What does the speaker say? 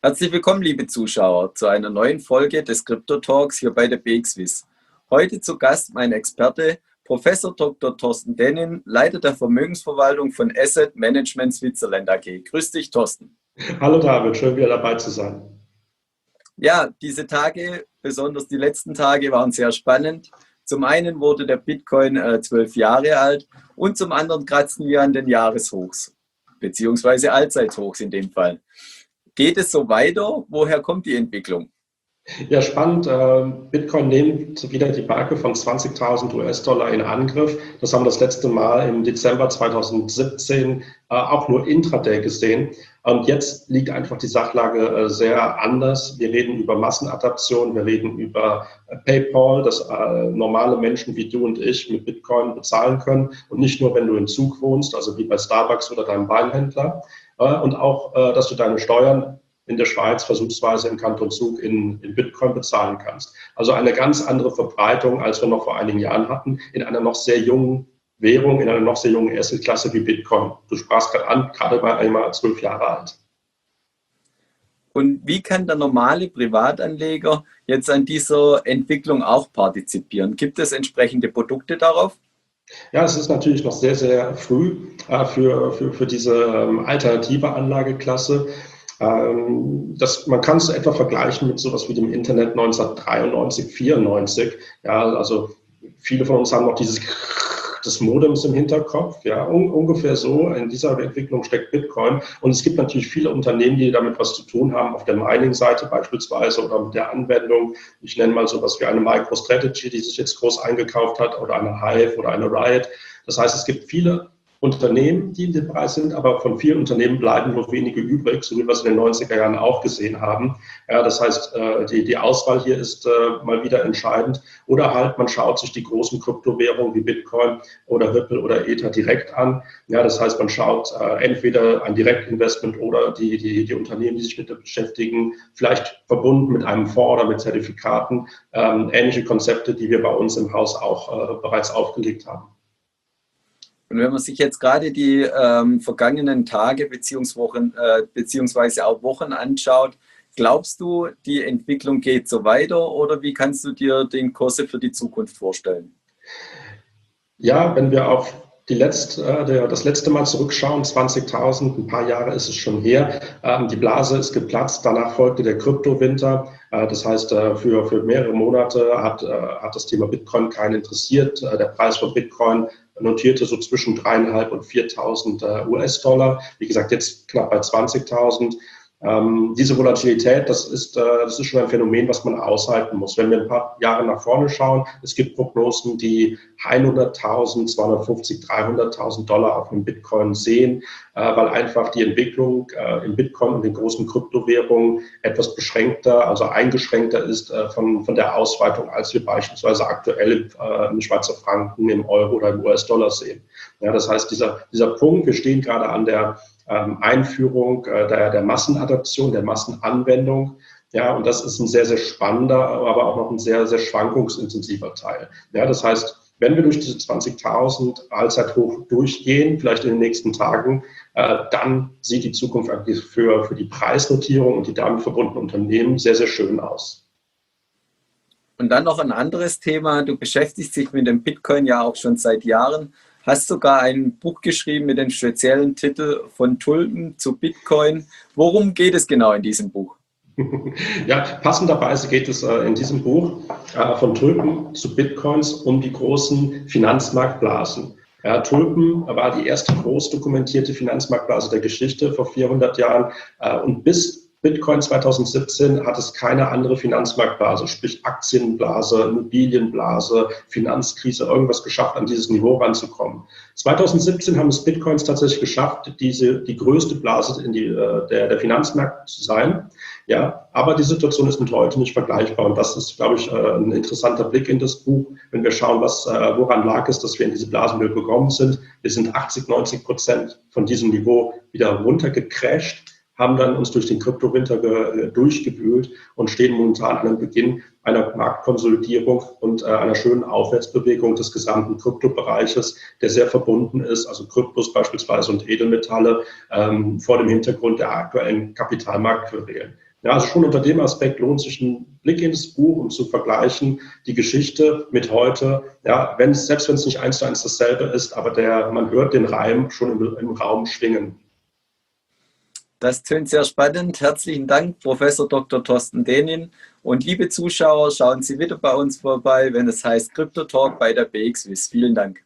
Herzlich willkommen, liebe Zuschauer, zu einer neuen Folge des Crypto Talks hier bei der BXWIS. Heute zu Gast mein Experte, Professor Dr. Thorsten Dennin, Leiter der Vermögensverwaltung von Asset Management Switzerland AG. Grüß dich, Thorsten. Hallo David, schön wieder dabei zu sein. Ja, diese Tage, besonders die letzten Tage, waren sehr spannend. Zum einen wurde der Bitcoin 12 Jahre alt und zum anderen kratzen wir an den Jahreshochs, beziehungsweise Allzeithochs in dem Fall. Geht es so weiter? Woher kommt die Entwicklung? Ja, spannend. Bitcoin nimmt wieder die Marke von 20.000 US-Dollar in Angriff. Das haben wir das letzte Mal im Dezember 2017 auch nur intraday gesehen. Und jetzt liegt einfach die Sachlage sehr anders. Wir reden über Massenadaption, wir reden über PayPal, dass normale Menschen wie du und ich mit Bitcoin bezahlen können. Und nicht nur, wenn du im Zug wohnst, also wie bei Starbucks oder deinem Weinhändler. Und auch, dass du deine Steuern in der Schweiz versuchsweise im Kanton Zug in Bitcoin bezahlen kannst. Also eine ganz andere Verbreitung, als wir noch vor einigen Jahren hatten, in einer noch sehr jungen Währung, in einer noch sehr jungen Assetklasse wie Bitcoin. Du sprachst gerade an, gerade bei einmal 12 Jahre alt. Und wie kann der normale Privatanleger jetzt an dieser Entwicklung auch partizipieren? Gibt es entsprechende Produkte darauf? Ja, es ist natürlich noch sehr, sehr früh für diese alternative Anlageklasse. Man kann es etwa vergleichen mit sowas wie dem Internet 1993, 94. Ja, also viele von uns haben noch des Modems im Hinterkopf. Ja, ungefähr so in dieser Entwicklung steckt Bitcoin. Und es gibt natürlich viele Unternehmen, die damit was zu tun haben, auf der Mining-Seite beispielsweise oder mit der Anwendung. Ich nenne mal sowas wie eine MicroStrategy, die sich jetzt groß eingekauft hat, oder eine Hive oder eine Riot. Das heißt, es gibt viele Unternehmen, die in dem Bereich sind, aber von vielen Unternehmen bleiben nur wenige übrig, so wie wir es in den 90er Jahren auch gesehen haben. Ja, das heißt, die Auswahl hier ist mal wieder entscheidend. Oder halt, man schaut sich die großen Kryptowährungen wie Bitcoin oder Ripple oder Ether direkt an. Ja, das heißt, man schaut entweder ein Direktinvestment oder die Unternehmen, die sich mit beschäftigen, vielleicht verbunden mit einem Fonds oder mit Zertifikaten, ähnliche Konzepte, die wir bei uns im Haus auch bereits aufgelegt haben. Und wenn man sich jetzt gerade die vergangenen Tage beziehungsweise auch Wochen anschaut, glaubst du, die Entwicklung geht so weiter oder wie kannst du dir den Kurs für die Zukunft vorstellen? Ja, wenn wir auf das letzte Mal zurückschauen, 20.000, ein paar Jahre ist es schon her, die Blase ist geplatzt, danach folgte der Kryptowinter. Das heißt, für mehrere Monate hat das Thema Bitcoin keinen interessiert. Der Preis von Bitcoin notierte so zwischen 3.500 und 4.000 US-Dollar. Wie gesagt, jetzt knapp bei 20.000. Diese Volatilität, das ist schon ein Phänomen, was man aushalten muss. Wenn wir ein paar Jahre nach vorne schauen, es gibt Prognosen, die 100.000, 250.000, 300.000 Dollar auf dem Bitcoin sehen, weil einfach die Entwicklung im Bitcoin und den großen Kryptowährungen etwas beschränkter, also eingeschränkter ist von der Ausweitung, als wir beispielsweise aktuell im Schweizer Franken, im Euro oder im US-Dollar sehen. Ja, das heißt, dieser Punkt, wir stehen gerade an der Einführung der Massenadaption, der Massenanwendung. Ja, und das ist ein sehr, sehr spannender, aber auch noch ein sehr, sehr schwankungsintensiver Teil. Ja, das heißt, wenn wir durch diese 20.000 Allzeithoch durchgehen, vielleicht in den nächsten Tagen, dann sieht die Zukunft eigentlich für die Preisnotierung und die damit verbundenen Unternehmen sehr, sehr schön aus. Und dann noch ein anderes Thema. Du beschäftigst dich mit dem Bitcoin ja auch schon seit Jahren. Hast sogar ein Buch geschrieben mit dem speziellen Titel Von Tulpen zu Bitcoin. Worum geht es genau in diesem Buch? Ja, passenderweise geht es in diesem Buch von Tulpen zu Bitcoins um die großen Finanzmarktblasen. Ja, Tulpen war die erste groß dokumentierte Finanzmarktblase der Geschichte vor 400 Jahren und bis Bitcoin 2017 hat es keine andere Finanzmarktblase, sprich Aktienblase, Immobilienblase, Finanzkrise, irgendwas geschafft, an dieses Niveau ranzukommen. 2017 haben es Bitcoins tatsächlich geschafft, die größte Blase der Finanzmärkte zu sein. Ja, aber die Situation ist mit heute nicht vergleichbar. Und das ist, glaube ich, ein interessanter Blick in das Buch, wenn wir schauen, woran lag es, dass wir in diese Blasen gekommen sind. Wir sind 80-90% von diesem Niveau wieder runtergecrasht, haben dann uns durch den Kryptowinter durchgewühlt und stehen momentan an dem Beginn einer Marktkonsolidierung und einer schönen Aufwärtsbewegung des gesamten Kryptobereiches, der sehr verbunden ist, also Kryptos beispielsweise und Edelmetalle, vor dem Hintergrund der aktuellen Kapitalmarktquerelen. Ja, also schon unter dem Aspekt lohnt sich ein Blick ins Buch, um zu vergleichen, die Geschichte mit heute. Ja, selbst wenn es nicht eins zu eins dasselbe ist, aber man hört den Reim schon im Raum schwingen. Das tönt sehr spannend. Herzlichen Dank, Professor Dr. Thorsten Dehnin. Und liebe Zuschauer, schauen Sie wieder bei uns vorbei, wenn es heißt Krypto Talk bei der BXWIS. Vielen Dank.